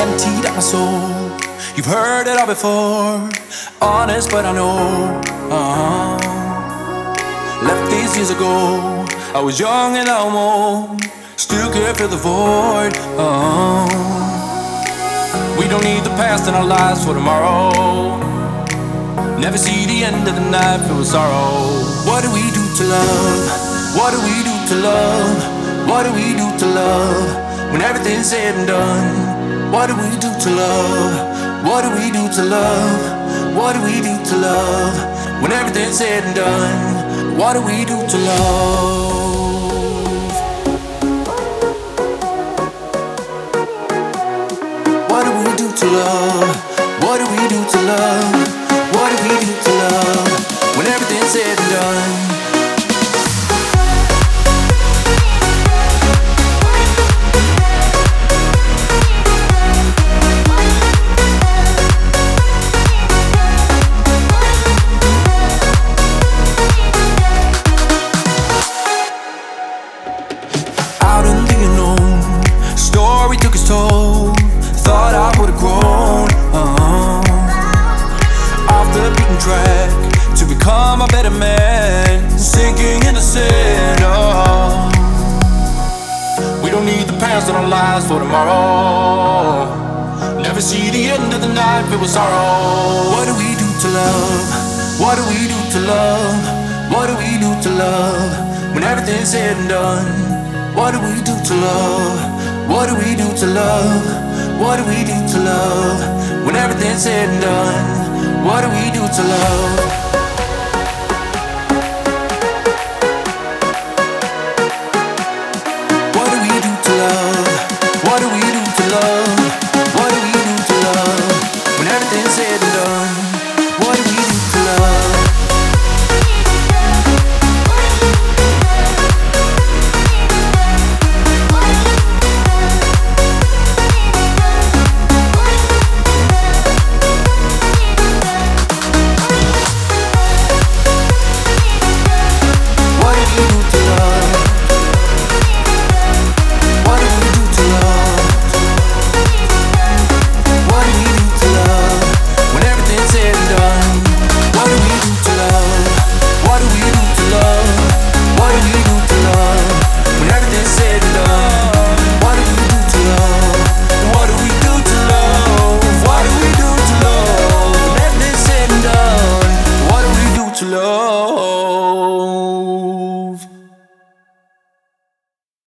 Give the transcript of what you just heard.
emptied out my soul. You've heard it all before, honest but I know. Left these years ago, I was young and almost still can't fill the void. We don't need the past in our lives for tomorrow. Never see the end of the night filled with sorrow. What do we do to love? What do we do to love? What do we do to love? When everything's said and done, what do we do to love? What do we do to love? What do we do to love? When everything's said and done, what do we do to love? What do we do to love? What do we do to love? What do we do to love? When everything's said and done. Out in the unknown, story took its toll. Thought I would've grown off the beaten track to become a better man, sinking in the sand. We don't need the past in our lives for tomorrow. Never see the end of the night filled with sorrow. What do we do to love? What do we do to love? What do we do to love? When everything's said and done, what do we do to love? What do we do to love? What do we do to love? When everything's said and done, what do we do to love?